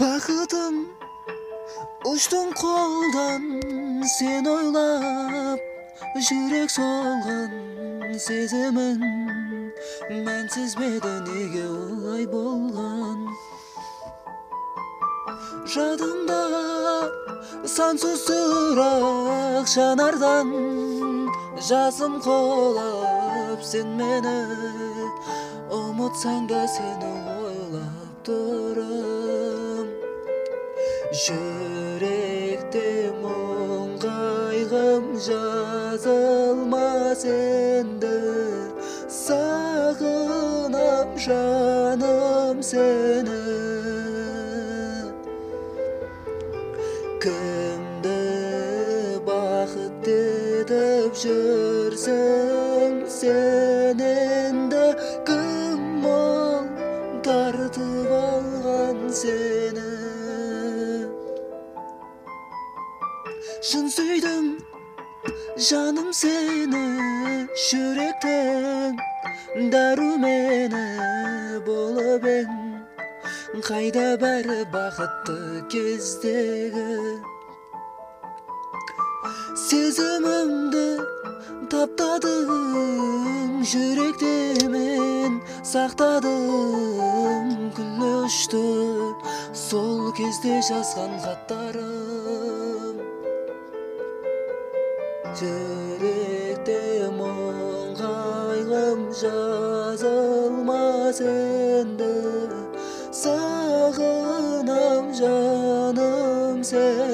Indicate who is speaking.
Speaker 1: Бақытым ұштың қолдан, сен ойлап жүрек солған сезімін мәнсіз беді неге олай болған. Жадымда сансыз сұрақ жанардан жазым қолап сен мені ұмытсаң да сені ойлап тұрым. Жүректе мұң қайғым жазылмас енді, сағынам жаным сені. Кімді бақыт етіп жүрсің сен енді, кім ол тартып алған сені. Шын сүйдім жаным сені, жүректің дәрумені болып ең. Қайда бәрі бақытты кездегі, сезімімді таптадың, жүректе мен сақтадым. Күлі ұшты сол кезде жазған хаттарым. Жүректе мұң қайғым жазылмас енді, сағынам жаным сені.